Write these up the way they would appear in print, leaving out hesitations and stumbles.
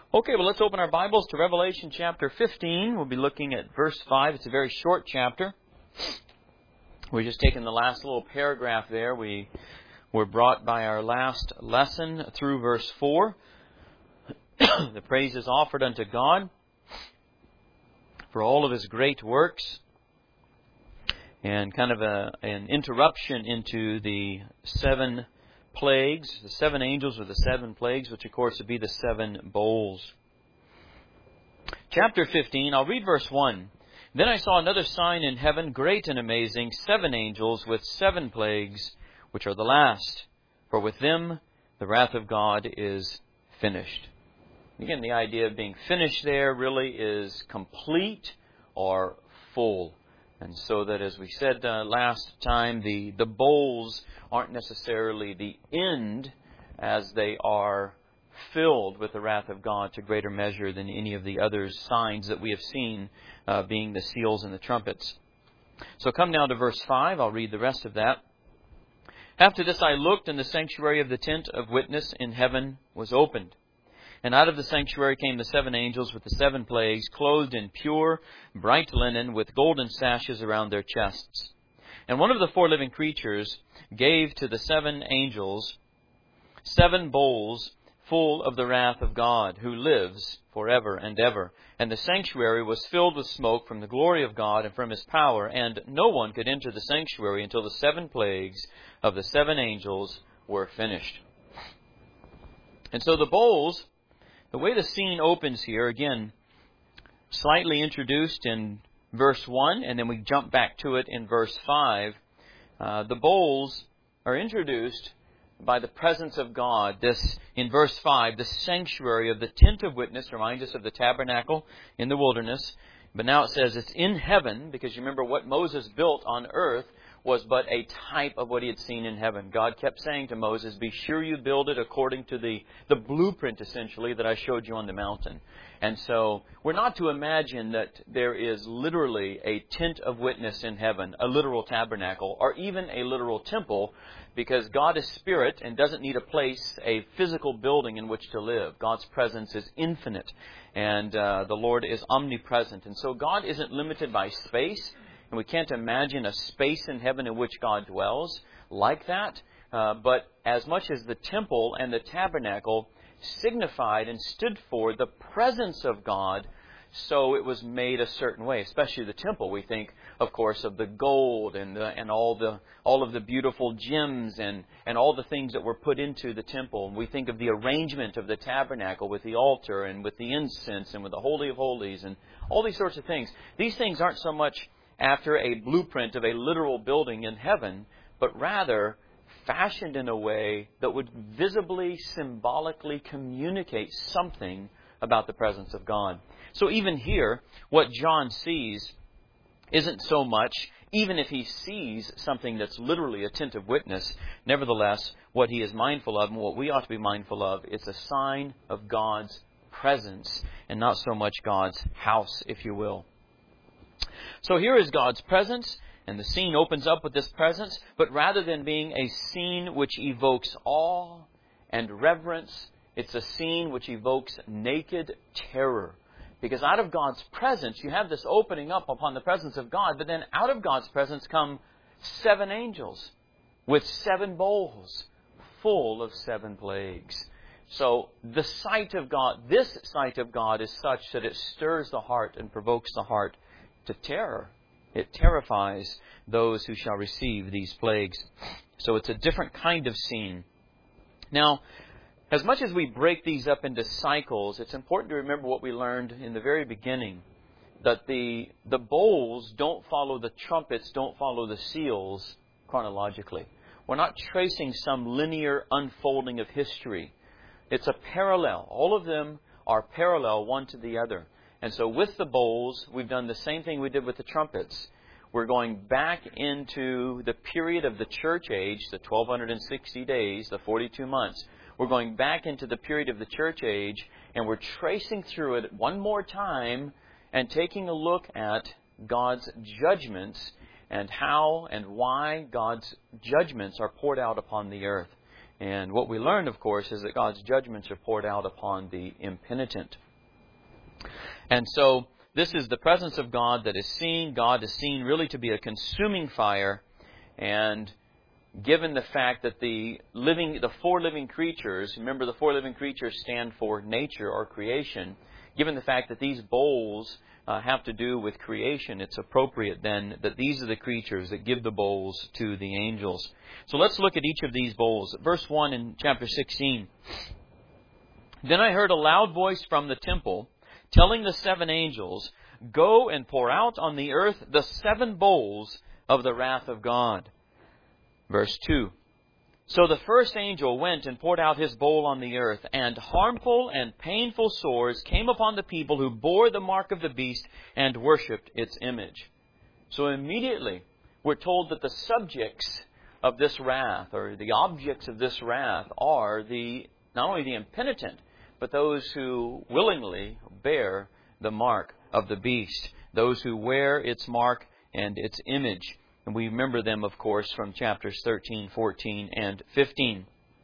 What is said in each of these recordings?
Okay, well, let's open our Bibles to Revelation chapter 15. We'll be looking at verse 5. It's a very short chapter. We're just taking the last little paragraph there. We were brought by our last lesson through verse 4. The praise is offered unto God for all of His great works. And kind of an interruption into the 7 plagues, the 7 angels with the 7 plagues, which of course would be the 7 bowls. Chapter 15, I'll read verse 1. Then I saw another sign in heaven, great and amazing, 7 angels with 7 plagues, which are the last. For with them the wrath of God is finished. Again, the idea of being finished there really is complete or full. And so that, as we said last time, the bowls aren't necessarily the end, as they are filled with the wrath of God to greater measure than any of the other signs that we have seen, being the seals and the trumpets. So come now to verse 5. I'll read the rest of that. After this I looked, and the sanctuary of the tent of witness in heaven was opened. And out of the sanctuary came the 7 angels with the 7 plagues, clothed in pure, bright linen, with golden sashes around their chests. And one of the 4 living creatures gave to the 7 angels 7 bowls full of the wrath of God, who lives forever and ever. And the sanctuary was filled with smoke from the glory of God and from His power, and no one could enter the sanctuary until the 7 plagues of the 7 angels were finished. And so the bowls, the way the scene opens here, again, slightly introduced in verse 1, and then we jump back to it in verse 5. The bowls are introduced by the presence of God. This, in verse 5, the sanctuary of the tent of witness reminds us of the tabernacle in the wilderness. But now it says it's in heaven, because you remember what Moses built on earth was but a type of what he had seen in heaven. God kept saying to Moses, be sure you build it according to the blueprint, essentially, that I showed you on the mountain. And so we're not to imagine that there is literally a tent of witness in heaven, a literal tabernacle, or even a literal temple, because God is spirit and doesn't need a place, a physical building in which to live. God's presence is infinite, and the Lord is omnipresent. And so God isn't limited by space. And we can't imagine a space in heaven in which God dwells like that. But as much as the temple and the tabernacle signified and stood for the presence of God, so it was made a certain way. Especially the temple. We think, of course, of the gold and all of the beautiful gems and all the things that were put into the temple. And we think of the arrangement of the tabernacle with the altar and with the incense and with the Holy of Holies and all these sorts of things. These things aren't so much after a blueprint of a literal building in heaven, but rather fashioned in a way that would visibly, symbolically communicate something about the presence of God. So even here, what John sees isn't so much, even if he sees something that's literally a tent of witness, nevertheless, what he is mindful of and what we ought to be mindful of is a sign of God's presence and not so much God's house, if you will. So here is God's presence, and the scene opens up with this presence, but rather than being a scene which evokes awe and reverence, it's a scene which evokes naked terror. Because out of God's presence, you have this opening up upon the presence of God, but then out of God's presence come 7 angels with 7 bowls full of 7 plagues. So the sight of God, this sight of God is such that it stirs the heart and provokes the heart to terror. It terrifies those who shall receive these plagues. So it's a different kind of scene. Now, as much as we break these up into cycles, it's important to remember what we learned in the very beginning, that the bowls don't follow the trumpets, don't follow the seals chronologically. We're not tracing some linear unfolding of history. It's a parallel. All of them are parallel one to the other. And so with the bowls, we've done the same thing we did with the trumpets. We're going back into the period of the church age, the 1260 days, the 42 months. We're going back into the period of the church age, and we're tracing through it one more time and taking a look at God's judgments and how and why God's judgments are poured out upon the earth. And what we learned, of course, is that God's judgments are poured out upon the impenitent. And so this is the presence of God that is seen. God is seen really to be a consuming fire. And given the fact that the four living creatures, remember the four living creatures stand for nature or creation, given the fact that these bowls have to do with creation, it's appropriate then that these are the creatures that give the bowls to the angels. So let's look at each of these bowls. Verse 1 in chapter 16. Then I heard a loud voice from the temple telling the seven angels, "Go and pour out on the earth the seven bowls of the wrath of God." Verse 2. So the first angel went and poured out his bowl on the earth, and harmful and painful sores came upon the people who bore the mark of the beast and worshipped its image. So immediately we're told that the subjects of this wrath, or the objects of this wrath, are not only the impenitent, but those who willingly bear the mark of the beast, those who wear its mark and its image. And we remember them, of course, from chapters 13, 14, and 15.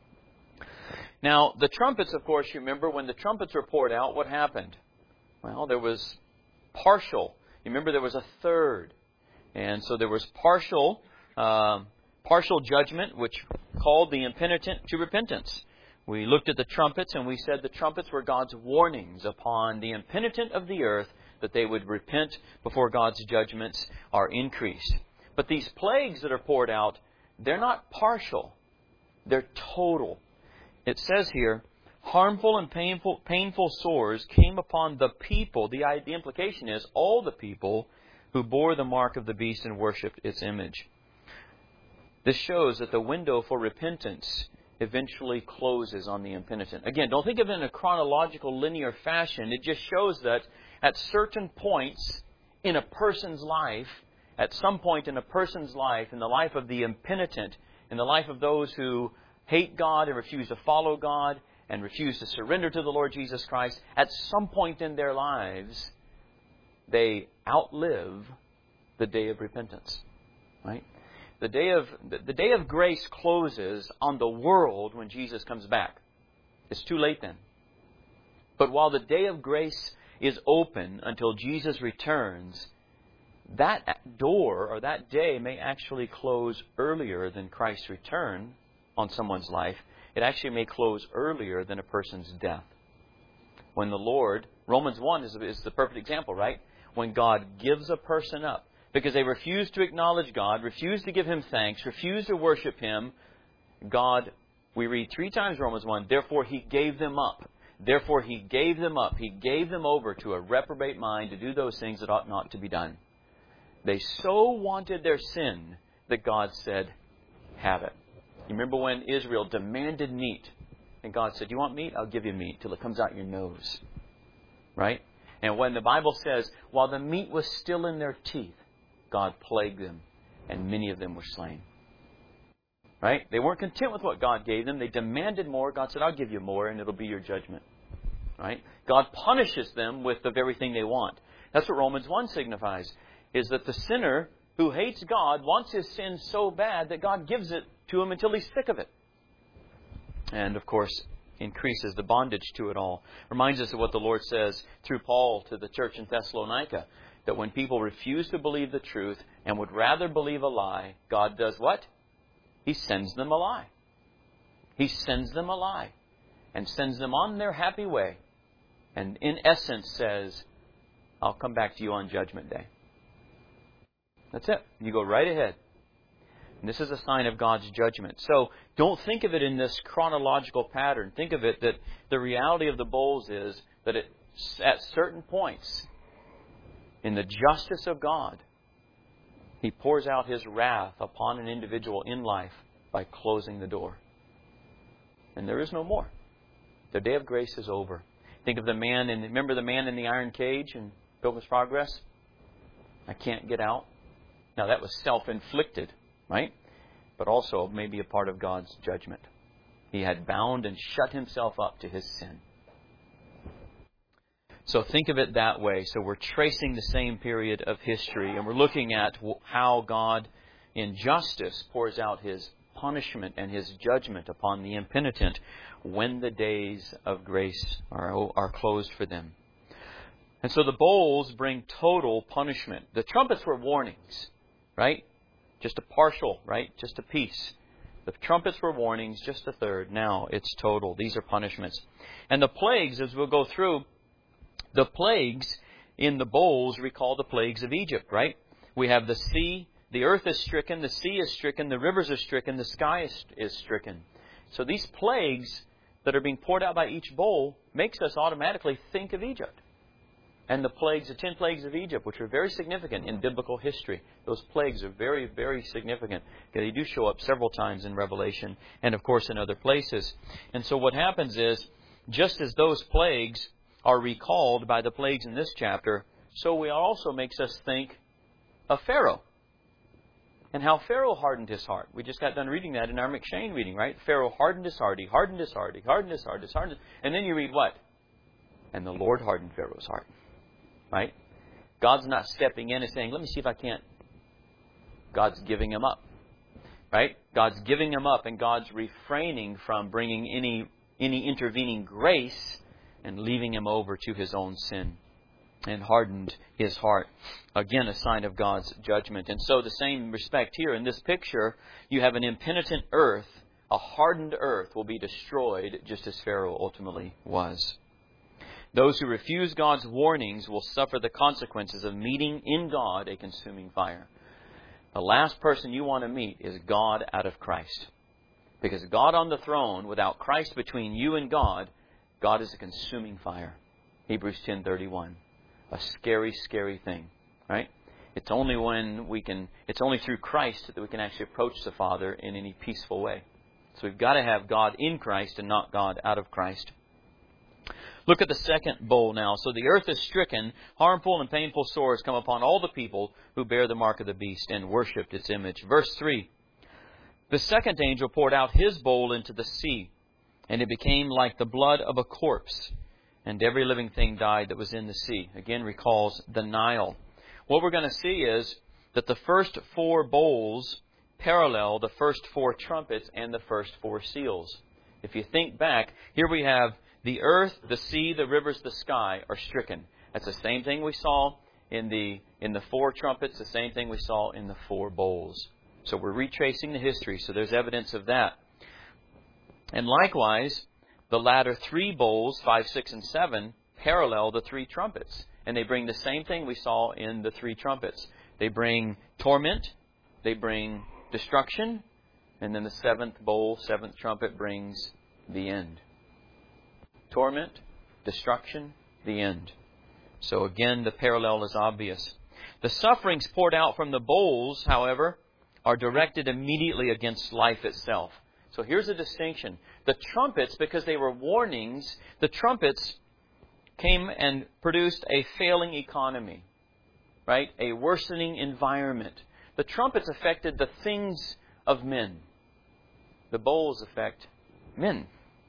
Now, the trumpets, of course, you remember, when the trumpets were poured out, what happened? Well, there was partial. You remember there was a third. And so there was partial judgment, which called the impenitent to repentance. We looked at the trumpets, and we said the trumpets were God's warnings upon the impenitent of the earth that they would repent before God's judgments are increased. But these plagues that are poured out, they're not partial. They're total. It says here, harmful and painful sores came upon the people. The implication is all the people who bore the mark of the beast and worshipped its image. This shows that the window for repentance eventually closes on the impenitent. Again, don't think of it in a chronological, linear fashion. It just shows that at certain points in a person's life, at some point in a person's life, in the life of the impenitent, in the life of those who hate God and refuse to follow God and refuse to surrender to the Lord Jesus Christ, at some point in their lives, they outlive the day of repentance. Right? The day of grace closes on the world when Jesus comes back. It's too late then. But while the day of grace is open until Jesus returns, that door or that day may actually close earlier than Christ's return on someone's life. It actually may close earlier than a person's death. When the Lord, Romans 1 is the perfect example, right? When God gives a person up because they refuse to acknowledge God, refuse to give Him thanks, refuse to worship Him, God, we read 3 times Romans 1, therefore He gave them up. Therefore He gave them up. He gave them over to a reprobate mind to do those things that ought not to be done. They so wanted their sin that God said, have it. You remember when Israel demanded meat, and God said, you want meat? I'll give you meat till it comes out your nose. Right? And when the Bible says, while the meat was still in their teeth, God plagued them, and many of them were slain. Right? They weren't content with what God gave them. They demanded more. God said, I'll give you more, and it'll be your judgment. Right? God punishes them with the very thing they want. That's what Romans 1 signifies, is that the sinner who hates God wants his sin so bad that God gives it to him until he's sick of it. And, of course, increases the bondage to it all. Reminds us of what the Lord says through Paul to the church in Thessalonica, that when people refuse to believe the truth and would rather believe a lie, God does what? He sends them a lie. He sends them a lie and sends them on their happy way. And in essence says, I'll come back to you on Judgment Day. That's it. You go right ahead. And this is a sign of God's judgment. So don't think of it in this chronological pattern. Think of it that the reality of the bowls is that at certain points in the justice of God, He pours out His wrath upon an individual in life by closing the door. And there is no more. The day of grace is over. Think of remember the man in the iron cage in Pilgrim's Progress? I can't get out. Now that was self-inflicted, right? But also maybe a part of God's judgment. He had bound and shut himself up to his sin. So think of it that way. So we're tracing the same period of history, and we're looking at how God, in justice, pours out His punishment and His judgment upon the impenitent when the days of grace are closed for them. And so the bowls bring total punishment. The trumpets were warnings, right? Just a partial, right? Just a piece. The trumpets were warnings, just a third. Now it's total. These are punishments. And the plagues, as we'll go through, the plagues in the bowls recall the plagues of Egypt, right? We have the sea, the earth is stricken, the sea is stricken, the rivers are stricken, the sky is stricken. So these plagues that are being poured out by each bowl makes us automatically think of Egypt. And the plagues, the 10 plagues of Egypt, which are very significant in biblical history. Those plagues are very, very significant. They do show up several times in Revelation and, of course, in other places. And so what happens is, just as those plagues are recalled by the plagues in this chapter, so it also makes us think of Pharaoh. And how Pharaoh hardened his heart. We just got done reading that in our McShane reading, right? Pharaoh hardened his heart. He hardened his heart. He hardened his heart. And then you read what? And the Lord hardened Pharaoh's heart. Right? God's not stepping in and saying, let me see if I can't. God's giving him up. Right? God's giving him up, and God's refraining from bringing any intervening grace and leaving him over to his own sin, and hardened his heart. Again, a sign of God's judgment. And so the same respect here in this picture, you have an impenitent earth, a hardened earth will be destroyed just as Pharaoh ultimately was. Those who refuse God's warnings will suffer the consequences of meeting in God a consuming fire. The last person you want to meet is God out of Christ. Because God on the throne, without Christ between you and God, God is a consuming fire. Hebrews 10:31. A scary, scary thing, right? It's only through Christ that we can actually approach the Father in any peaceful way. So we've got to have God in Christ and not God out of Christ. Look at the second bowl now. So the earth is stricken, harmful and painful sores come upon all the people who bear the mark of the beast and worshipped its image. Verse 3. The second angel poured out his bowl into the sea, and it became like the blood of a corpse, and every living thing died that was in the sea. Again, recalls the Nile. What we're going to see is that the first 4 bowls parallel the first 4 trumpets and the first 4 seals. If you think back, here we have the earth, the sea, the rivers, the sky are stricken. That's the same thing we saw in the 4 trumpets, the same thing we saw in the 4 bowls. So we're retracing the history, so there's evidence of that. And likewise, the latter 3 bowls, 5, 6, and 7, parallel the 3 trumpets. And they bring the same thing we saw in the 3 trumpets. They bring torment, they bring destruction, and then the 7th bowl, 7th trumpet brings the end. Torment, destruction, the end. So again, the parallel is obvious. The sufferings poured out from the bowls, however, are directed immediately against life itself. So here's a distinction. The trumpets, because they were warnings, the trumpets came and produced a failing economy, right? A worsening environment. The trumpets affected the things of men. The bowls affect men.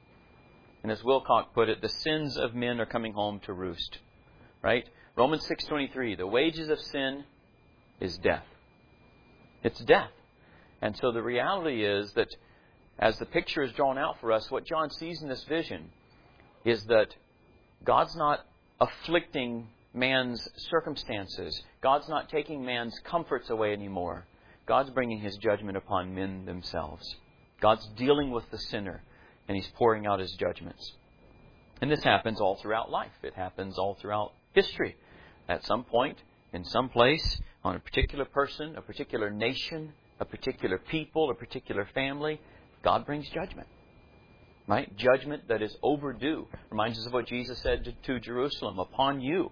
And as Wilcock put it, the sins of men are coming home to roost. Right? Romans 6:23, the wages of sin is death. It's death. And so the reality is that as the picture is drawn out for us, what John sees in this vision is that God's not afflicting man's circumstances. God's not taking man's comforts away anymore. God's bringing His judgment upon men themselves. God's dealing with the sinner, and He's pouring out His judgments. And this happens all throughout life. It happens all throughout history. At some point, in some place, on a particular person, a particular nation, a particular people, a particular family, God brings judgment. Right? Judgment that is overdue. Reminds us of what Jesus said to Jerusalem. Upon you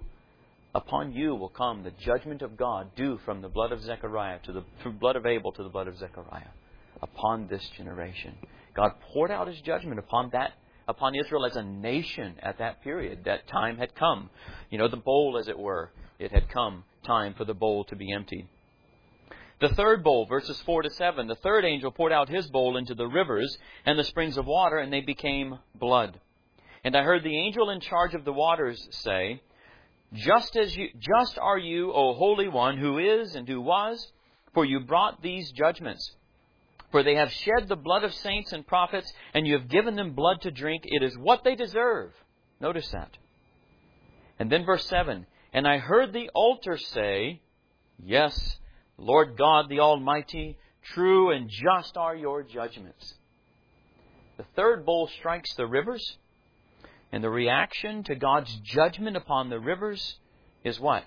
will come the judgment of God due from the blood of Zechariah to the blood of Abel to the blood of Zechariah. Upon this generation. God poured out His judgment upon Israel as a nation at that period. That time had come. You know, the bowl, as it were. It had come time for the bowl to be emptied. The third bowl, verses 4 to 7. The third angel poured out his bowl into the rivers and the springs of water, and they became blood. And I heard the angel in charge of the waters say, Just are you, O Holy One, who is and who was, for you brought these judgments. For they have shed the blood of saints and prophets, and you have given them blood to drink. It is what they deserve. Notice that. And then verse 7. And I heard the altar say, Yes, Lord God the Almighty, true and just are your judgments. The third bowl strikes the rivers, and the reaction to God's judgment upon the rivers is what?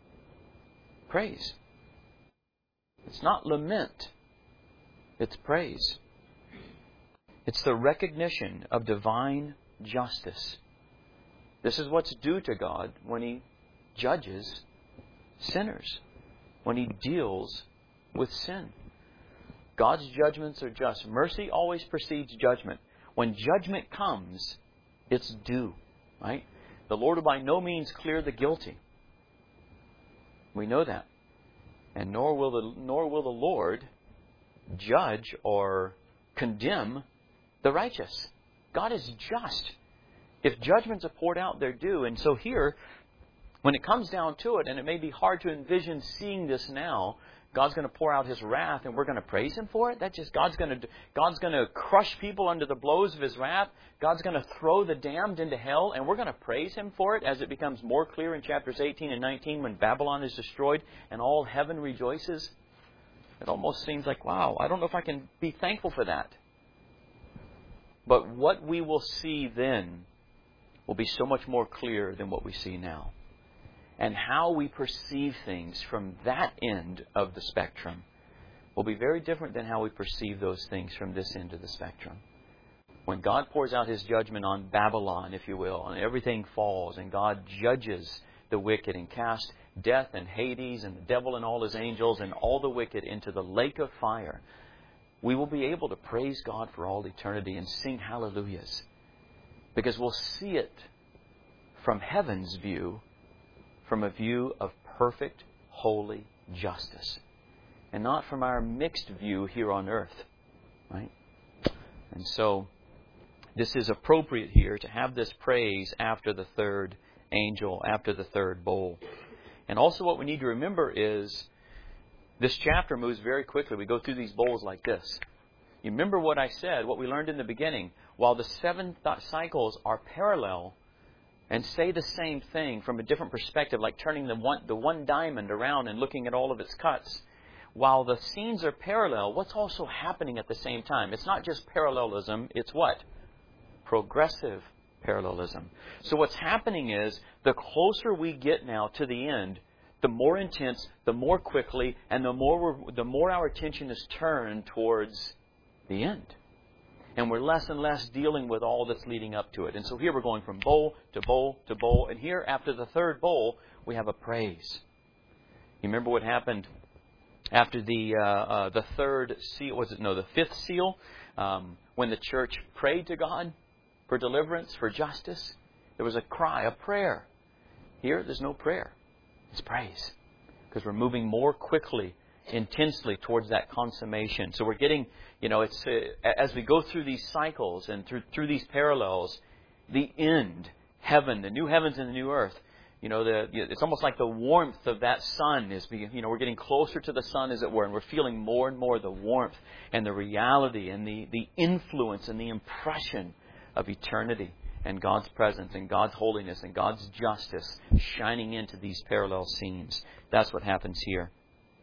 Praise. It's not lament. It's praise. It's the recognition of divine justice. This is what's due to God when He judges sinners, when He deals with sin. God's judgments are just. Mercy always precedes judgment. When judgment comes, it's due, right? The Lord will by no means clear the guilty. We know that. And nor will the Lord judge or condemn the righteous. God is just. If judgments are poured out, they're due. And so here, when it comes down to it, and it may be hard to envision seeing this now, God's going to pour out His wrath, and we're going to praise Him for it. That's just God's going to crush people under the blows of His wrath. God's going to throw the damned into hell, and we're going to praise Him for it as it becomes more clear in chapters 18 and 19 when Babylon is destroyed and all heaven rejoices. It almost seems like, wow, I don't know if I can be thankful for that. But what we will see then will be so much more clear than what we see now. And how we perceive things from that end of the spectrum will be very different than how we perceive those things from this end of the spectrum. When God pours out His judgment on Babylon, if you will, and everything falls, and God judges the wicked and casts death and Hades and the devil and all his angels and all the wicked into the lake of fire, we will be able to praise God for all eternity and sing hallelujahs. Because we'll see it from heaven's view, from a view of perfect, holy justice. And not from our mixed view here on earth. Right? And so, this is appropriate here to have this praise after the third angel, after the third bowl. And also what we need to remember is, this chapter moves very quickly. We go through these bowls like this. You remember what I said, what we learned in the beginning. While the 7 cycles are parallel, and say the same thing from a different perspective, like turning the one diamond around and looking at all of its cuts. While the scenes are parallel, what's also happening at the same time? It's not just parallelism, it's what? Progressive parallelism. So what's happening is, the closer we get now to the end, the more intense, the more quickly, and the more our attention is turned towards the end. And we're less and less dealing with all that's leading up to it. And so here we're going from bowl to bowl to bowl. And here, after the third bowl, we have a praise. You remember what happened after the third seal? The fifth seal? When the church prayed to God for deliverance, for justice. There was a cry, a prayer. Here, there's no prayer. It's praise. Because we're moving more quickly, intensely towards that consummation. So we're getting, it's as we go through these cycles and through these parallels, the end, heaven, the new heavens and the new earth. It's almost like the warmth of that sun is we're getting closer to the sun, as it were, and we're feeling more and more the warmth and the reality and the influence and the impression of eternity and God's presence and God's holiness and God's justice shining into these parallel scenes. That's what happens here.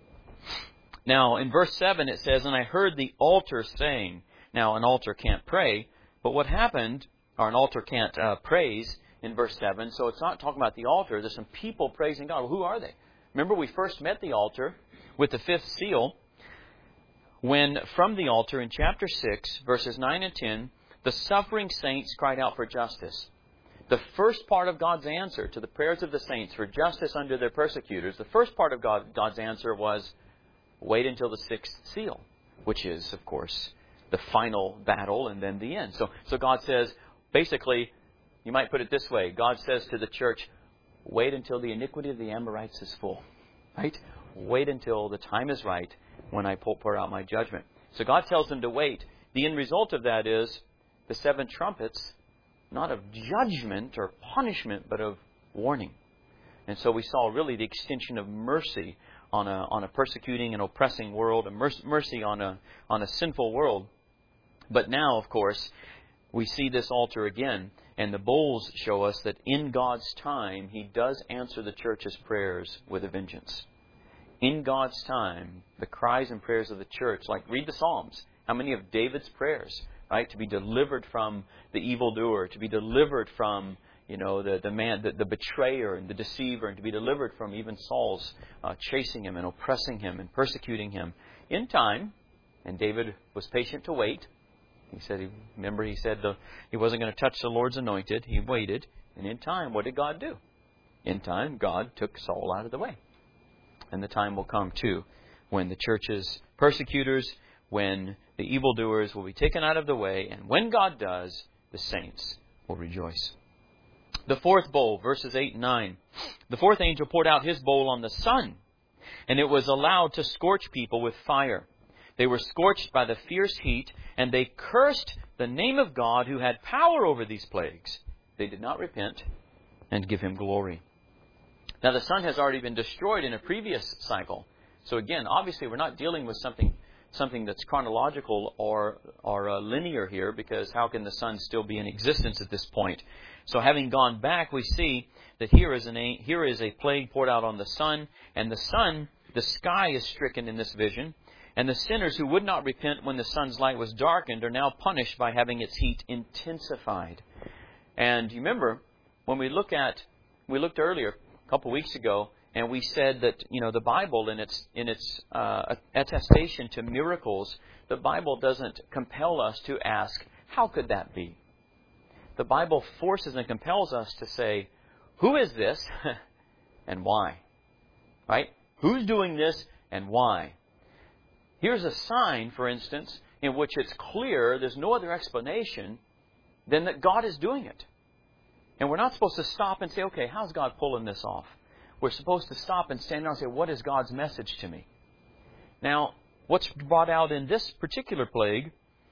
Now, in verse 7 it says, And I heard the altar saying. Now, an altar can't pray, but what happened, or an altar can't praise in verse 7, so it's not talking about the altar. There's some people praising God. Well, who are they? Remember, we first met the altar with the fifth seal, when from the altar in chapter 6, verses 9 and 10, the suffering saints cried out for justice. The first part of God's answer to the prayers of the saints for justice under their persecutors, the first part of God's answer was, wait until the sixth seal, which is, of course, the final battle and then the end. So God says, basically, you might put it this way. God says to the church, wait until the iniquity of the Amorites is full. Right? Wait until the time is right when I pour out my judgment. So God tells them to wait. The end result of that is the 7 trumpets, not of judgment or punishment, but of warning. And so we saw really the extension of mercy on a persecuting and oppressing world, a mercy on a sinful world. But now, of course, we see this altar again, and the bowls show us that in God's time, He does answer the church's prayers with a vengeance. In God's time, the cries and prayers of the church, like read the Psalms. How many of David's prayers, right? To be delivered from the evildoer, to be delivered from, the betrayer and the deceiver, and to be delivered from even Saul's chasing him and oppressing him and persecuting him. In time, and David was patient to wait. He said he wasn't going to touch the Lord's anointed. He waited. And in time, what did God do? In time, God took Saul out of the way. And the time will come, too, when the church's persecutors, when the evildoers will be taken out of the way, and when God does, the saints will rejoice. The fourth bowl, verses 8 and 9. The fourth angel poured out his bowl on the sun, and it was allowed to scorch people with fire. They were scorched by the fierce heat, and they cursed the name of God who had power over these plagues. They did not repent and give Him glory. Now, the sun has already been destroyed in a previous cycle. So again, obviously, we're not dealing with something that's chronological or linear here, because how can the sun still be in existence at this point? So having gone back, we see that here is a plague poured out on the sun, and the sky is stricken in this vision. And the sinners who would not repent when the sun's light was darkened are now punished by having its heat intensified. And you remember, when we looked earlier, a couple of weeks ago, and we said that, the Bible in its attestation to miracles, the Bible doesn't compel us to ask, how could that be? The Bible forces and compels us to say, who is this and why? Right? Who's doing this and why? Here's a sign, for instance, in which it's clear there's no other explanation than that God is doing it. And we're not supposed to stop and say, okay, how's God pulling this off? We're supposed to stop and stand there and say, what is God's message to me? Now, what's brought out in this particular plague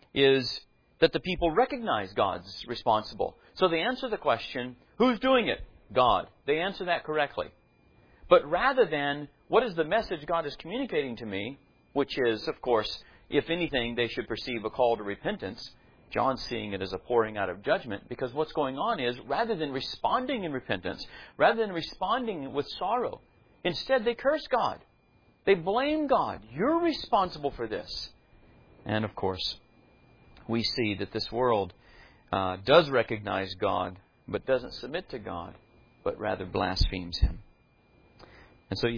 is that the people recognize God's responsible. So they answer the question, who's doing it? God. They answer that correctly. But rather than, what is the message God is communicating to me, which is, of course, if anything, they should perceive a call to repentance. John's seeing it as a pouring out of judgment, because what's going on is, rather than responding in repentance, rather than responding with sorrow, instead they curse God. They blame God. You're responsible for this. And of course, we see that this world does recognize God, but doesn't submit to God, but rather blasphemes Him. And so you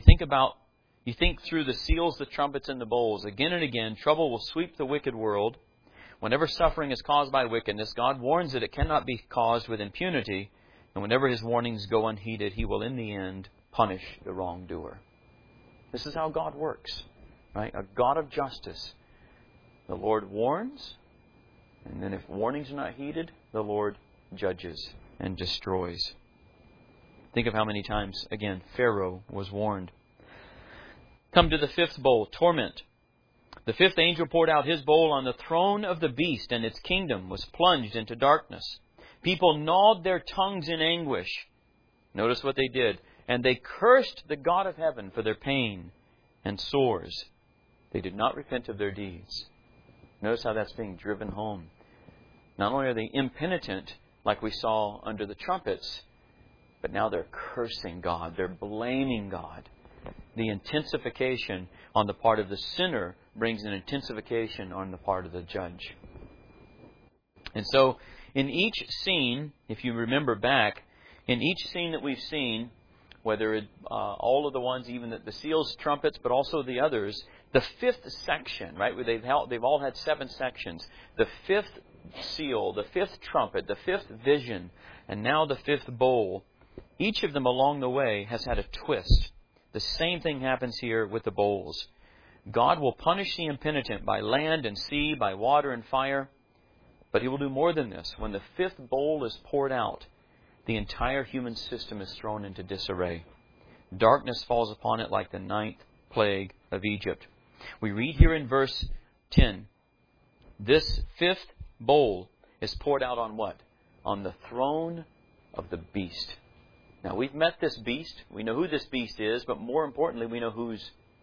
think through the seals, the trumpets, and the bowls. Again and again, trouble will sweep the wicked world. Whenever suffering is caused by wickedness, God warns that it cannot be caused with impunity. And whenever His warnings go unheeded, He will in the end punish the wrongdoer. This is how God works, right? A God of justice. The Lord warns, and then if warnings are not heeded, the Lord judges and destroys. Think of how many times, again, Pharaoh was warned. Come to the fifth bowl, torment. The fifth angel poured out his bowl on the throne of the beast, and its kingdom was plunged into darkness. People gnawed their tongues in anguish. Notice what they did. And they cursed the God of heaven for their pain and sores. They did not repent of their deeds. Notice how that's being driven home. Not only are they impenitent, like we saw under the trumpets, but now they're cursing God. They're blaming God. The intensification on the part of the sinner brings an intensification on the part of the judge. And so, in each scene, if you remember back, in each scene that we've seen, whether all of the ones, even the seals, trumpets, but also the others, the fifth section, right? They've all had 7 sections. The fifth seal, the fifth trumpet, the fifth vision, and now the fifth bowl. Each of them along the way has had a twist. The same thing happens here with the bowls. God will punish the impenitent by land and sea, by water and fire. But He will do more than this. When the fifth bowl is poured out, the entire human system is thrown into disarray. Darkness falls upon it like the 9th plague of Egypt. We read here in verse 10, this fifth bowl is poured out on what? On the throne of the beast. Now, we've met this beast. We know who this beast is, but more importantly, we know who's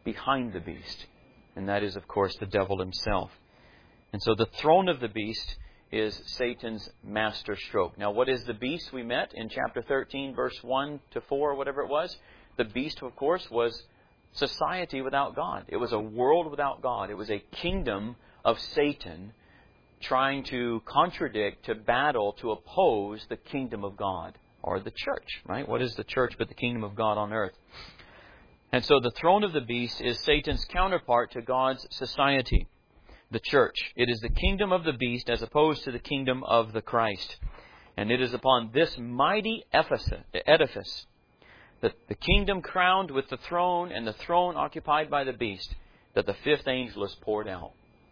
behind the beast. And that is, of course, the devil himself. And so the throne of the beast is Satan's master stroke. Now, what is the beast we met in chapter 13, verse 1 to 4, whatever it was? The beast, of course, was society without God. It was a world without God. It was a kingdom of Satan trying to contradict, to battle, to oppose the kingdom of God, or the church, right? What is the church but the kingdom of God on earth? And so the throne of the beast is Satan's counterpart to God's society, the church. It is the kingdom of the beast as opposed to the kingdom of the Christ. And it is upon this mighty edifice, the kingdom crowned with the throne and the throne occupied by the beast, that the fifth angel is poured out.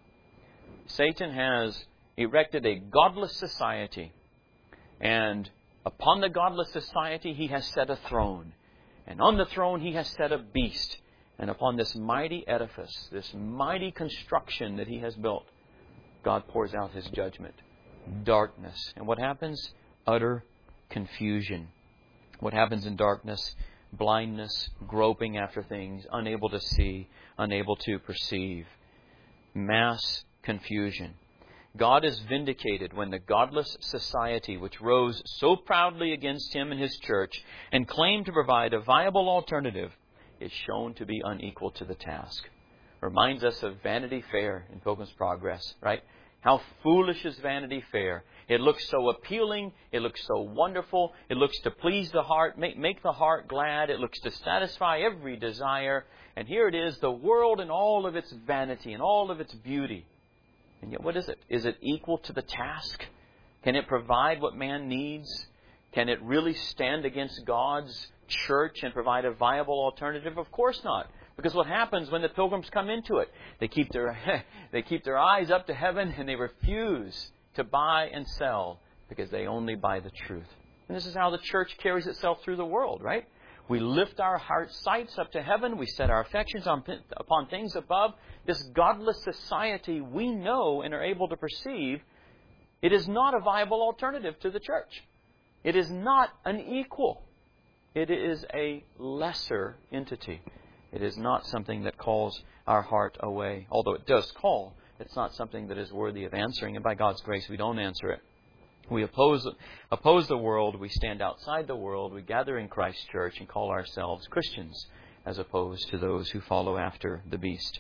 Satan has erected a godless society, and upon the godless society he has set a throne, and on the throne he has set a beast, and upon this mighty edifice, this mighty construction that he has built, God pours out his judgment. Darkness. And what happens? Utter confusion. What happens in darkness? Blindness, groping after things, unable to see, unable to perceive. Mass confusion. God is vindicated when the godless society, which rose so proudly against him and his church and claimed to provide a viable alternative, is shown to be unequal to the task. Reminds us of Vanity Fair in Pilgrim's Progress, right? How foolish is Vanity Fair. It looks so appealing. It looks so wonderful. It looks to please the heart, make the heart glad. It looks to satisfy every desire. And here it is, the world in all of its vanity and all of its beauty. And yet, what is it? Is it equal to the task? Can it provide what man needs? Can it really stand against God's church and provide a viable alternative? Of course not. Because what happens when the pilgrims come into it? They keep their eyes up to heaven and they refuse to buy and sell because they only buy the truth. And this is how the church carries itself through the world, right? We lift our heart sights up to heaven. We set our affections upon things above. This godless society we know and are able to perceive, it is not a viable alternative to the church. It is not an equal. It is a lesser entity. It is not something that calls our heart away. Although it does call, it's not something that is worthy of answering. And by God's grace, we don't answer it. We oppose the world. We stand outside the world. We gather in Christ's church and call ourselves Christians, as opposed to those who follow after the beast.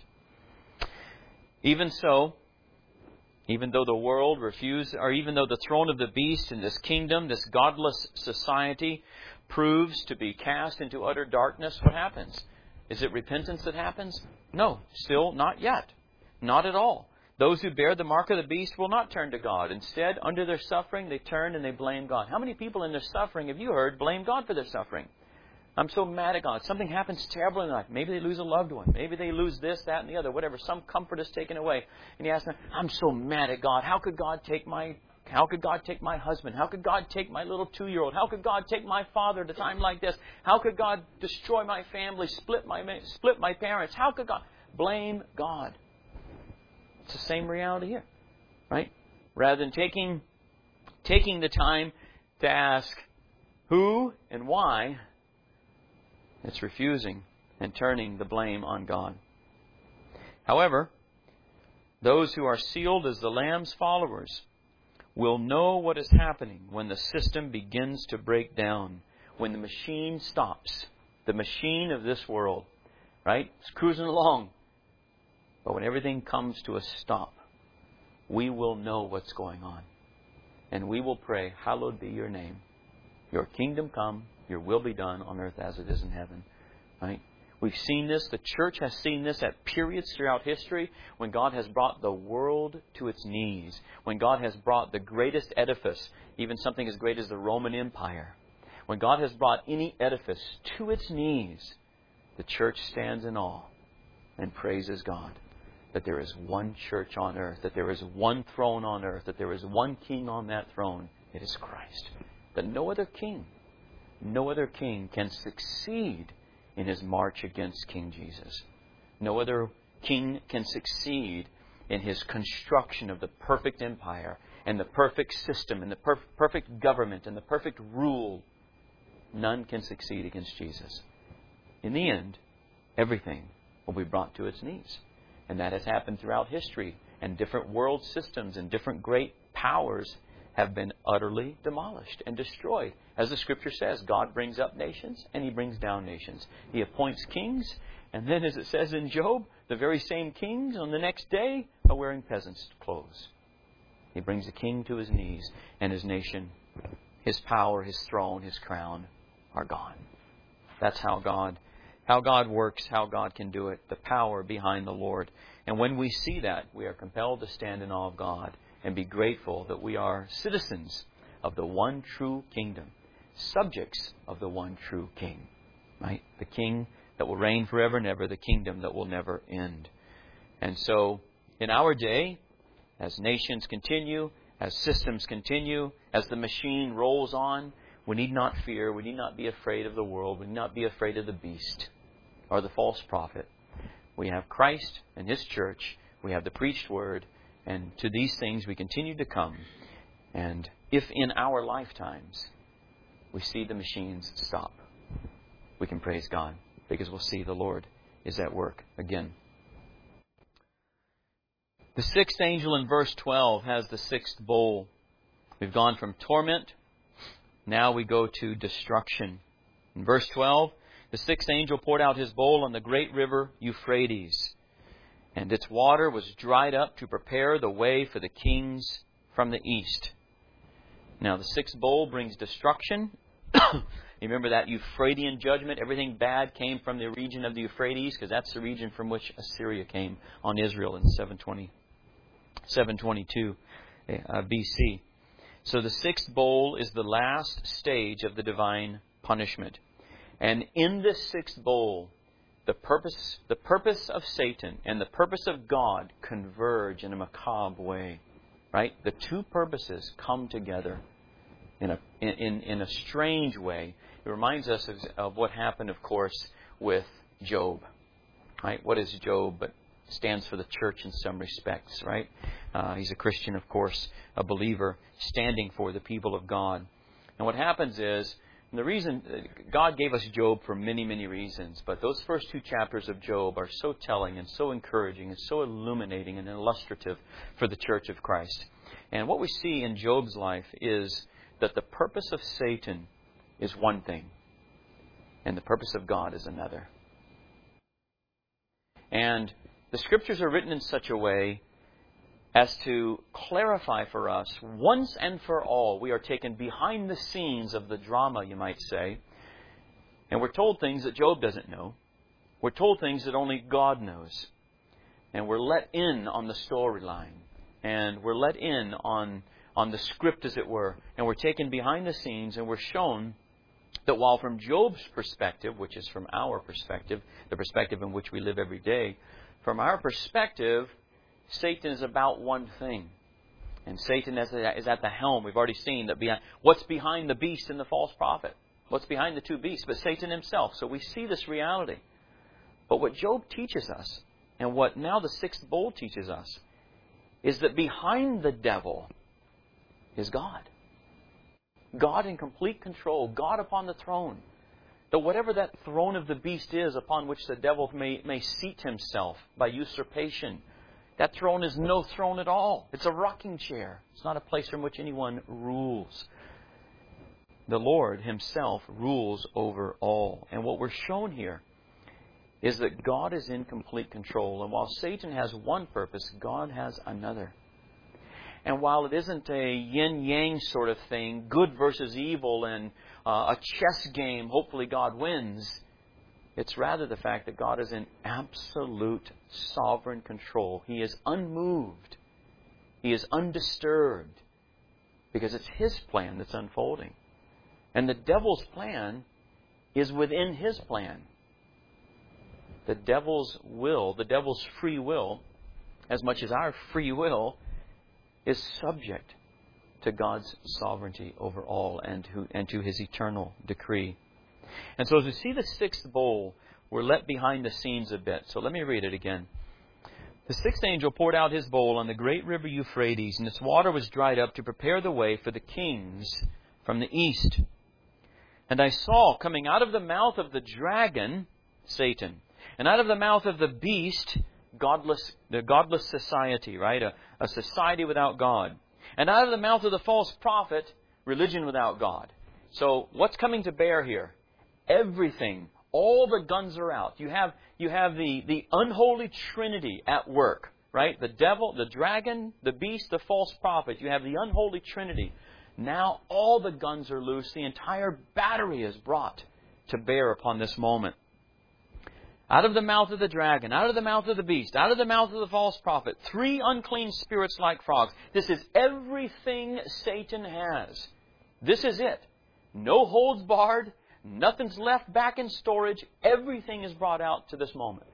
Even so, even though the world refused, or even though the throne of the beast in this kingdom, this godless society, proves to be cast into utter darkness, what happens? Is it repentance that happens? No, still not yet. Not at all. Those who bear the mark of the beast will not turn to God. Instead, under their suffering, they turn and they blame God. How many people in their suffering, have you heard, blame God for their suffering? I'm so mad at God. Something happens terrible in life. Maybe they lose a loved one. Maybe they lose this, that, and the other. Whatever. Some comfort is taken away. And you ask them, I'm so mad at God. How could God take my husband? How could God take my little 2-year-old? How could God take my father at a time like this? How could God destroy my family, split my parents? How could God? Blame God. It's the same reality here, right? Rather than taking the time to ask who and why, it's refusing and turning the blame on God. However, those who are sealed as the Lamb's followers will know what is happening when the system begins to break down, when the machine stops, the machine of this world, right? It's cruising along. But when everything comes to a stop, we will know what's going on. And we will pray, hallowed be your name. Your kingdom come, your will be done on earth as it is in heaven. Right? We've seen this. The church has seen this at periods throughout history when God has brought the world to its knees. When God has brought the greatest edifice, even something as great as the Roman Empire. When God has brought any edifice to its knees, the church stands in awe and praises God. That there is one church on earth, that there is one throne on earth, that there is one king on that throne. It is Christ. That no other king can succeed in his march against King Jesus. No other king can succeed in his construction of the perfect empire and the perfect system and the perfect government and the perfect rule. None can succeed against Jesus. In the end, everything will be brought to its knees. And that has happened throughout history. And different world systems and different great powers have been utterly demolished and destroyed. As the Scripture says, God brings up nations and He brings down nations. He appoints kings, and then, as it says in Job, the very same kings on the next day are wearing peasants' clothes. He brings the king to his knees, and his nation, his power, his throne, his crown are gone. That's how God works, how God can do it, the power behind the Lord. And when we see that, we are compelled to stand in awe of God and be grateful that we are citizens of the one true kingdom, subjects of the one true King, right? The King that will reign forever and ever, the kingdom that will never end. And so, in our day, as nations continue, as systems continue, as the machine rolls on, we need not fear, we need not be afraid of the world, we need not be afraid of the beast or the false prophet. We have Christ and His church, we have the preached word, and to these things we continue to come. And if in our lifetimes we see the machines stop, we can praise God, because we'll see the Lord is at work again. The sixth angel in verse 12 has the sixth bowl. We've gone from torment, now we go to destruction. In verse 12, the sixth angel poured out his bowl on the great river Euphrates, and its water was dried up to prepare the way for the kings from the east. Now, the sixth bowl brings destruction. You remember that Euphratean judgment? Everything bad came from the region of the Euphrates, because that's the region from which Assyria came on Israel in 722 BC. So the sixth bowl is the last stage of the divine punishment. And in this sixth bowl, the purpose of Satan and the purpose of God converge in a macabre way. Right? The two purposes come together in a strange way. It reminds us of what happened, of course, with Job. Right? What is Job? But stands for the church in some respects, right? He's a Christian, of course, a believer, standing for the people of God. And what happens is, the reason God gave us Job for many, many reasons, but those first two chapters of Job are so telling and so encouraging and so illuminating and illustrative for the church of Christ. And what we see in Job's life is that the purpose of Satan is one thing, and the purpose of God is another. And the Scriptures are written in such a way as to clarify for us, once and for all, we are taken behind the scenes of the drama, you might say, and we're told things that Job doesn't know. We're told things that only God knows. And we're let in on the storyline. And we're let in on the script, as it were. And we're taken behind the scenes, and we're shown that while from Job's perspective, which is from our perspective, the perspective in which we live every day, from our perspective, Satan is about one thing. And Satan is at the helm. We've already seen that what's behind the beast and the false prophet. What's behind the two beasts? But Satan himself. So we see this reality. But what Job teaches us, and what now the sixth bowl teaches us, is that behind the devil is God. God in complete control. God upon the throne. That whatever that throne of the beast is upon which the devil may seat himself by usurpation, that throne is no throne at all. It's a rocking chair. It's not a place from which anyone rules. The Lord Himself rules over all. And what we're shown here is that God is in complete control. And while Satan has one purpose, God has another. And while it isn't a yin-yang sort of thing, good versus evil, and a chess game, hopefully God wins, it's rather the fact that God is in absolute sovereign control. He is unmoved. He is undisturbed. Because it's His plan that's unfolding. And the devil's plan is within His plan. The devil's will, the devil's free will, as much as our free will, is subject to God's sovereignty over all and to His eternal decree. And so as we see the sixth bowl, we're let behind the scenes a bit. So let me read it again. The sixth angel poured out his bowl on the great river Euphrates, and its water was dried up to prepare the way for the kings from the east. And I saw coming out of the mouth of the dragon, Satan, And out of the mouth of the beast, the godless society, right? A society without God. And out of the mouth of the false prophet, religion without God. So what's coming to bear here? Everything. All the guns are out. You have the unholy trinity at work, right? The devil, the dragon, the beast, the false prophet. You have the unholy trinity. Now all the guns are loose. The entire battery is brought to bear upon this moment. Out of the mouth of the dragon, out of the mouth of the beast, out of the mouth of the false prophet, 3 unclean spirits like frogs. This is everything Satan has. This is it. No holds barred. Nothing's left back in storage. Everything is brought out to this moment.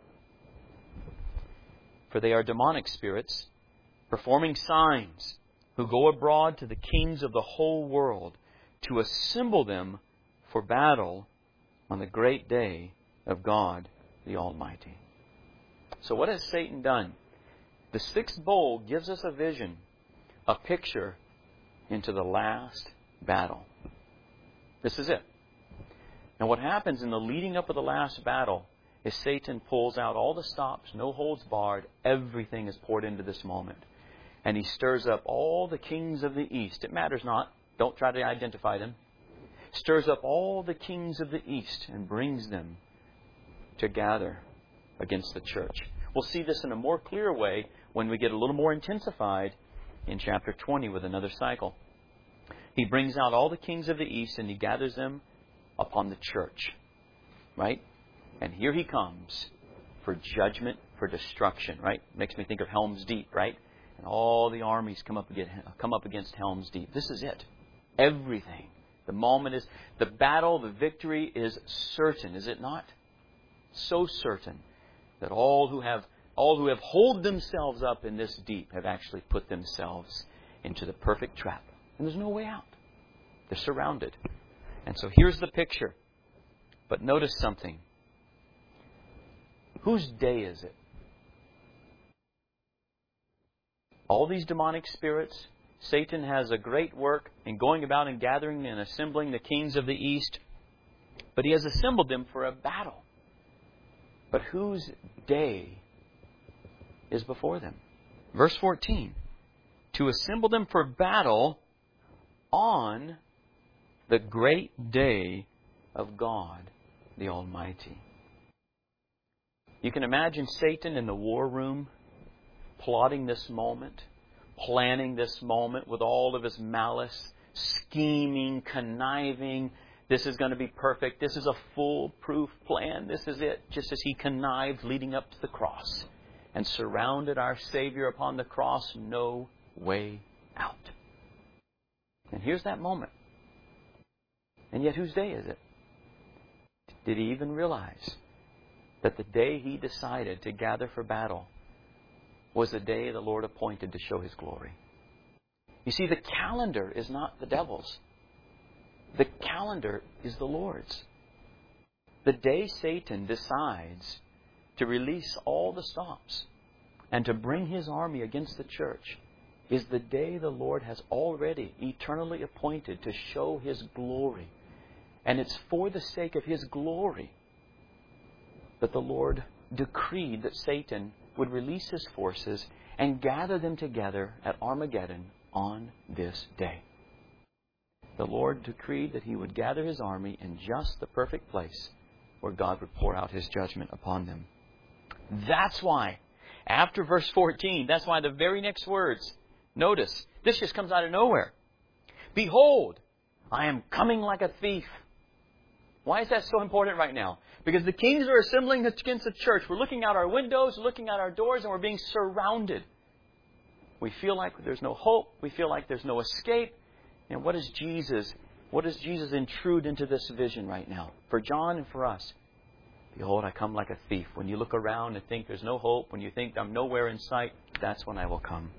For they are demonic spirits, performing signs, who go abroad to the kings of the whole world to assemble them for battle on the great day of God the Almighty. So what has Satan done? The 6th bowl gives us a vision, a picture into the last battle. This is it. Now what happens in the leading up of the last battle is Satan pulls out all the stops, no holds barred, everything is poured into this moment. And he stirs up all the kings of the east. It matters not. Don't try to identify them. Stirs up all the kings of the east and brings them to gather against the church. We'll see this in a more clear way when we get a little more intensified in chapter 20 with another cycle. He brings out all the kings of the east and he gathers them upon the church. Right? And here he comes for judgment, for destruction. Right? Makes me think of Helm's Deep, right? And all the armies come up against Helm's Deep. This is it. Everything. The moment is, the battle, the victory is certain, is it not? So certain that all who have holed themselves up in this deep have actually put themselves into the perfect trap. And there's no way out. They're surrounded. And so here's the picture. But notice something. Whose day is it? All these demonic spirits, Satan has a great work in going about and gathering and assembling the kings of the east. But he has assembled them for a battle. But whose day is before them? Verse 14. To assemble them for battle on the great day of God the Almighty. You can imagine Satan in the war room, plotting this moment, planning this moment with all of his malice, scheming, conniving. This is going to be perfect. This is a foolproof plan. This is it. Just as he connived leading up to the cross and surrounded our Savior upon the cross, no way out. And here's that moment. And yet whose day is it? Did he even realize that the day he decided to gather for battle was the day the Lord appointed to show His glory? You see, the calendar is not the devil's. The calendar is the Lord's. The day Satan decides to release all the stops and to bring his army against the church is the day the Lord has already eternally appointed to show His glory. And it's for the sake of His glory that the Lord decreed that Satan would release his forces and gather them together at Armageddon on this day. The Lord decreed that He would gather His army in just the perfect place where God would pour out His judgment upon them. That's why, after verse 14, that's why the very next words, notice, this just comes out of nowhere. Behold, I am coming like a thief. Why is that so important right now? Because the kings are assembling against the church. We're looking out our windows, looking out our doors, and we're being surrounded. We feel like there's no hope. We feel like there's no escape. And what does Jesus intrude into this vision right now? For John and for us. Behold, I come like a thief. When you look around and think there's no hope, when you think I'm nowhere in sight, that's when I will come.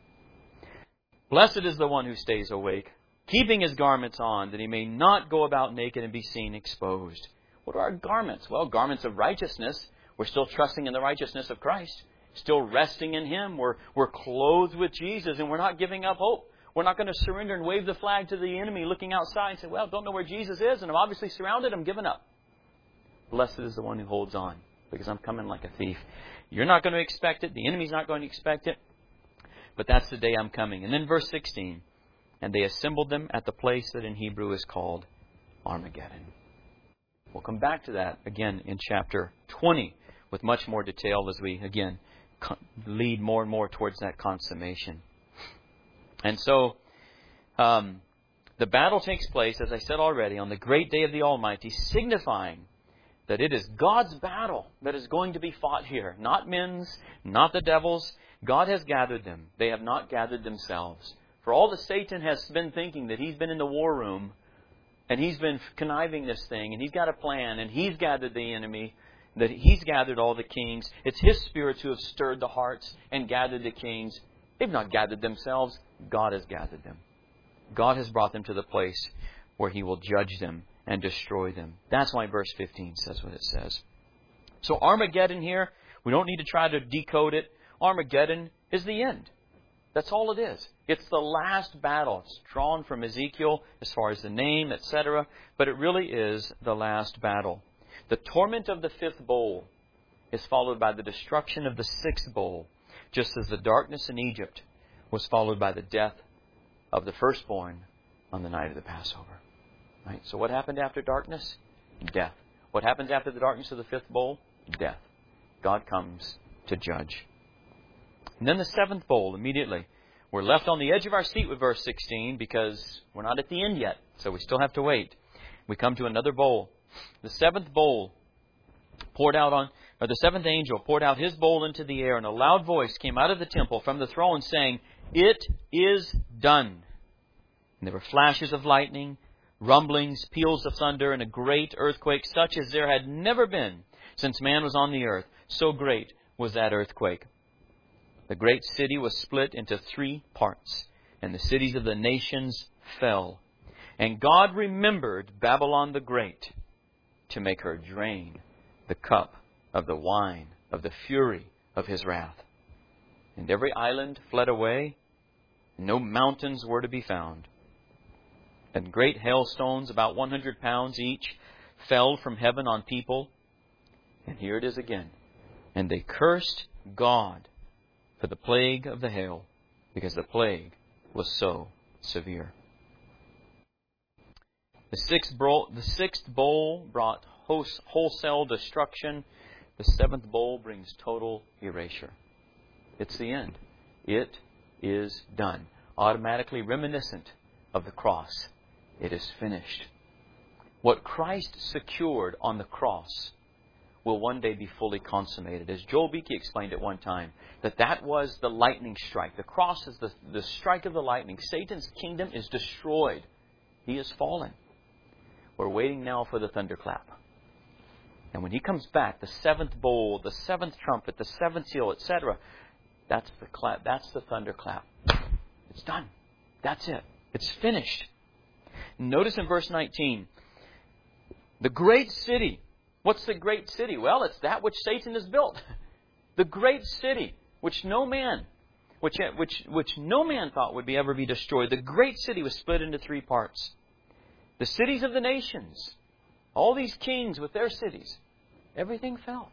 Blessed is the one who stays awake, keeping his garments on, that he may not go about naked and be seen exposed. What are our garments? Well, garments of righteousness. We're still trusting in the righteousness of Christ. Still resting in Him. We're clothed with Jesus, and we're not giving up hope. We're not going to surrender and wave the flag to the enemy looking outside and say, well, don't know where Jesus is, and I'm obviously surrounded, I'm giving up. Blessed is the one who holds on. because I'm coming like a thief. You're not going to expect it. The enemy's not going to expect it. But that's the day I'm coming. And then verse 16. And they assembled them at the place that in Hebrew is called Armageddon. We'll come back to that again in chapter 20 with much more detail as we, again, lead more and more towards that consummation. And so, the battle takes place, as I said already, on the great day of the Almighty, signifying that it is God's battle that is going to be fought here. Not men's, not the devil's. God has gathered them. They have not gathered themselves. For all that Satan has been thinking that he's been in the war room and he's been conniving this thing and he's got a plan and he's gathered the enemy, that he's gathered all the kings. It's his spirits who have stirred the hearts and gathered the kings. They've not gathered themselves. God has gathered them. God has brought them to the place where He will judge them and destroy them. That's why verse 15 says what it says. So Armageddon here, we don't need to try to decode it. Armageddon is the end. That's all it is. It's the last battle. It's drawn from Ezekiel as far as the name, etc. But it really is the last battle. The torment of the fifth bowl is followed by the destruction of the sixth bowl, just as the darkness in Egypt was followed by the death of the firstborn on the night of the Passover. Right? So what happened after darkness? Death. What happens after the darkness of the fifth bowl? Death. God comes to judge. And then the seventh bowl immediately. We're left on the edge of our seat with verse 16 because we're not at the end yet. So we still have to wait. We come to another bowl. The seventh bowl poured out on, or the seventh angel poured out his bowl into the air, and a loud voice came out of the temple from the throne saying, "It is done." And there were flashes of lightning, rumblings, peals of thunder, and a great earthquake, such as there had never been since man was on the earth. So great was that earthquake. The great city was split into 3 parts, and the cities of the nations fell. And God remembered Babylon the Great to make her drain the cup of the wine of the fury of His wrath. And every island fled away, and no mountains were to be found. And great hailstones, about 100 pounds each, fell from heaven on people. And here it is again. And they cursed God for the plague of the hail, because the plague was so severe. The sixth bowl brought wholesale destruction. The seventh bowl brings total erasure. It's the end. It is done. Automatically reminiscent of the cross. It is finished. What Christ secured on the cross will one day be fully consummated. As Joel Beakey explained at one time, that was the lightning strike. The cross is the strike of the lightning. Satan's kingdom is destroyed. He is fallen. We're waiting now for the thunderclap. And when He comes back, the seventh bowl, the seventh trumpet, the seventh seal, etc., that's the clap. That's the thunderclap. It's done. That's it. It's finished. Notice in verse 19, the great city. What's the great city? Well, it's that which Satan has built. The great city, which no man thought would ever be destroyed. The great city was split into 3 parts. The cities of the nations, all these kings with their cities, everything fell.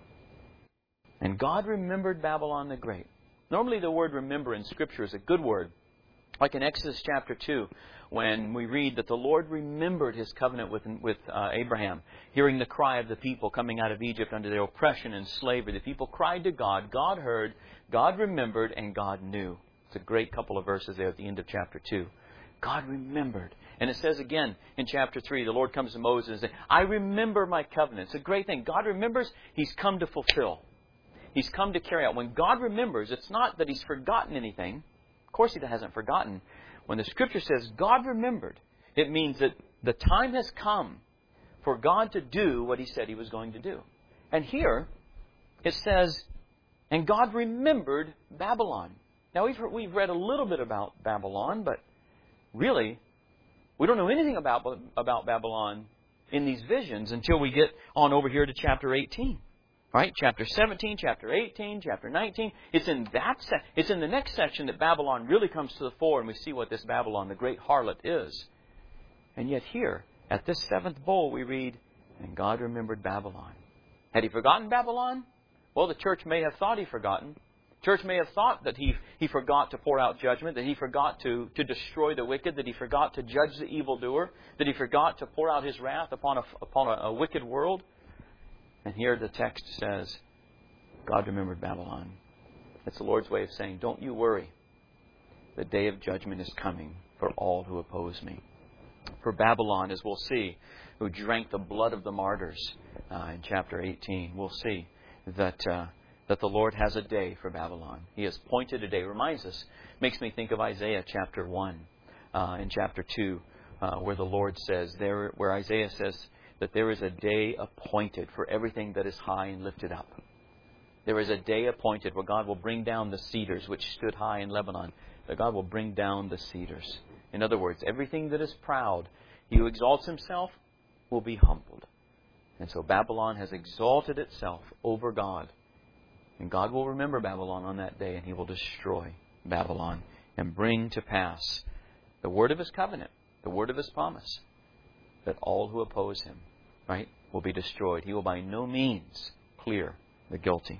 And God remembered Babylon the Great. Normally the word remember in Scripture is a good word. Like in Exodus chapter 2, when we read that the Lord remembered His covenant with Abraham, hearing the cry of the people coming out of Egypt under their oppression and slavery. The people cried to God. God heard, God remembered, and God knew. It's a great couple of verses there at the end of chapter 2. God remembered. And it says again in chapter 3, the Lord comes to Moses and says, "I remember my covenant." It's a great thing. God remembers, He's come to fulfill. He's come to carry out. When God remembers, it's not that He's forgotten anything. Of course He hasn't forgotten. When the Scripture says God remembered, it means that the time has come for God to do what He said He was going to do. And here it says, and God remembered Babylon. Now we've read a little bit about Babylon, but really, we don't know anything about Babylon in these visions until we get on over here to chapter 18. Right? Chapter 17, chapter 18, chapter 19. It's in the next section that Babylon really comes to the fore, and we see what this Babylon, the great harlot, is. And yet here, at this seventh bowl, we read, and God remembered Babylon. Had He forgotten Babylon? Well, the church may have thought He forgotten. Church may have thought that he forgot to pour out judgment, that He forgot to destroy the wicked, that He forgot to judge the evildoer, that He forgot to pour out His wrath upon a wicked world. And here the text says, God remembered Babylon. That's the Lord's way of saying, don't you worry. The day of judgment is coming for all who oppose me. For Babylon, as we'll see, who drank the blood of the martyrs in chapter 18, we'll see that the Lord has a day for Babylon. He has appointed a day. Reminds us, makes me think of Isaiah chapter 1 and chapter 2, where the Lord says, where Isaiah says that there is a day appointed for everything that is high and lifted up. There is a day appointed where God will bring down the cedars which stood high in Lebanon. That God will bring down the cedars. In other words, everything that is proud, he who exalts himself will be humbled. And so Babylon has exalted itself over God. And God will remember Babylon on that day, and He will destroy Babylon and bring to pass the word of His covenant, the word of His promise, that all who oppose Him, right, will be destroyed. He will by no means clear the guilty.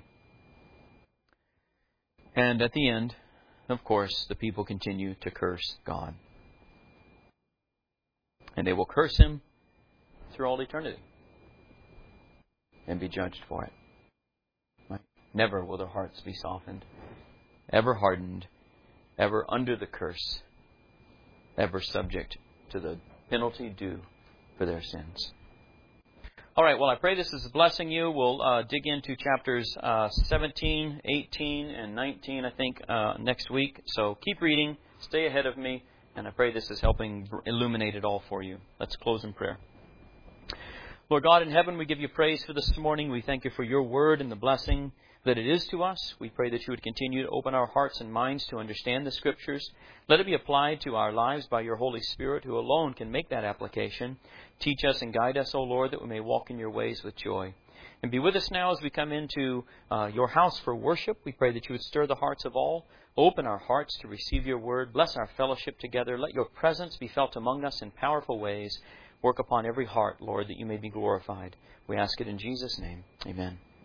And at the end, of course, the people continue to curse God. And they will curse Him through all eternity and be judged for it. Right? Never will their hearts be softened, ever hardened, ever under the curse, ever subject to the penalty due for their sins. All right, well, I pray this is blessing you. We'll dig into chapters 17, 18, and 19, I think, next week. So keep reading. Stay ahead of me. And I pray this is helping illuminate it all for you. Let's close in prayer. Lord God in heaven, we give you praise for this morning. We thank you for your word and the blessing that it is to us. We pray that you would continue to open our hearts and minds to understand the Scriptures. Let it be applied to our lives by your Holy Spirit, who alone can make that application. Teach us and guide us, O Lord, that we may walk in your ways with joy. And be with us now as we come into your house for worship. We pray that you would stir the hearts of all. Open our hearts to receive your word. Bless our fellowship together. Let your presence be felt among us in powerful ways. Work upon every heart, Lord, that you may be glorified. We ask it in Jesus' name. Amen.